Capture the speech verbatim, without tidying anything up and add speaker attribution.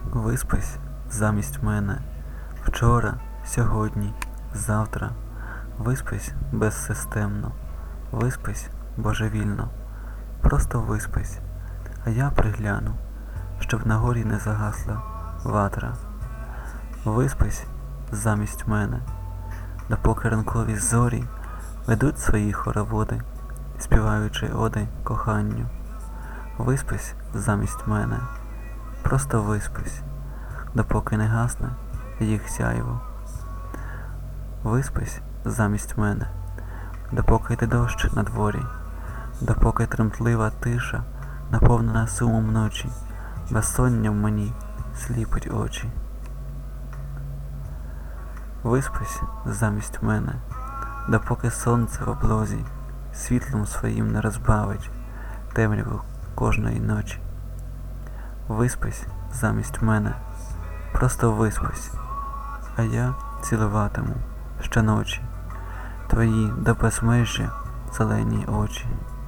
Speaker 1: Виспись замість мене. Вчора, сьогодні, завтра. Виспись безсистемно. Виспись божевільно. Просто виспись, а я пригляну, щоб на горі не загасла ватра. Виспись замість мене, допоки ранкові зорі ведуть свої хороводи, співаючи оди коханню. Виспись замість мене, просто виспись, допоки не гасне їх сяйво. Виспись замість мене, допоки йде дощ на дворі, допоки тремтлива тиша, наповнена сумом ночі, безсонням мені сліпить очі. Виспись замість мене, допоки сонце в облозі світлом своїм не розбавить темряву кожної ночі. Виспись замість мене, просто виспись, а я цілуватиму щоночі твої до безмежжя зелені очі.